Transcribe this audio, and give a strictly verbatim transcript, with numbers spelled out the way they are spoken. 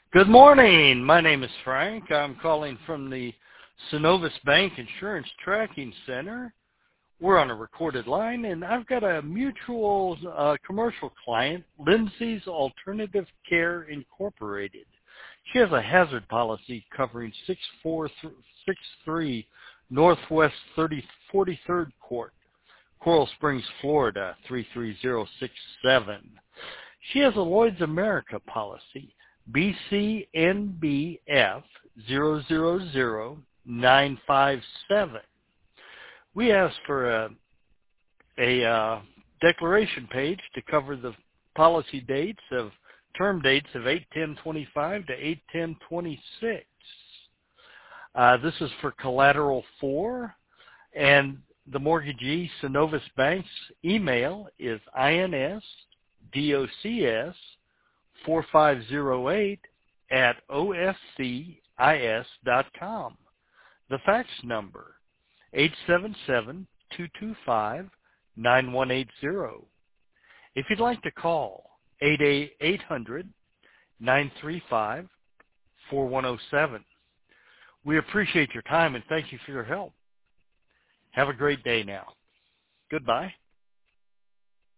Good morning. My name is Frank. I'm calling from the Synovus Bank Insurance Tracking Center. We're on a recorded line, and I've got a mutual uh, commercial client, Lindsay's Alternative Care Incorporated. She has a hazard policy covering six four six three Northwest forty-third Court, Coral Springs, Florida, three three zero six seven. She has a Lloyd's America policy, B C N B F zero zero zero nine five seven. We asked for a, a uh, declaration page to cover the policy dates of term dates of eight ten twenty-five to eight ten twenty-six. Uh, this is for collateral four, and the mortgagee Synovus Bank's email is ins docs four five zero eight at o f c i s dot com. The fax number, eight seven seven, two two five, nine one eight zero. If you'd like to call, eight hundred, nine three five, four one zero seven. We appreciate your time and thank you for your help. Have a great day now. Goodbye.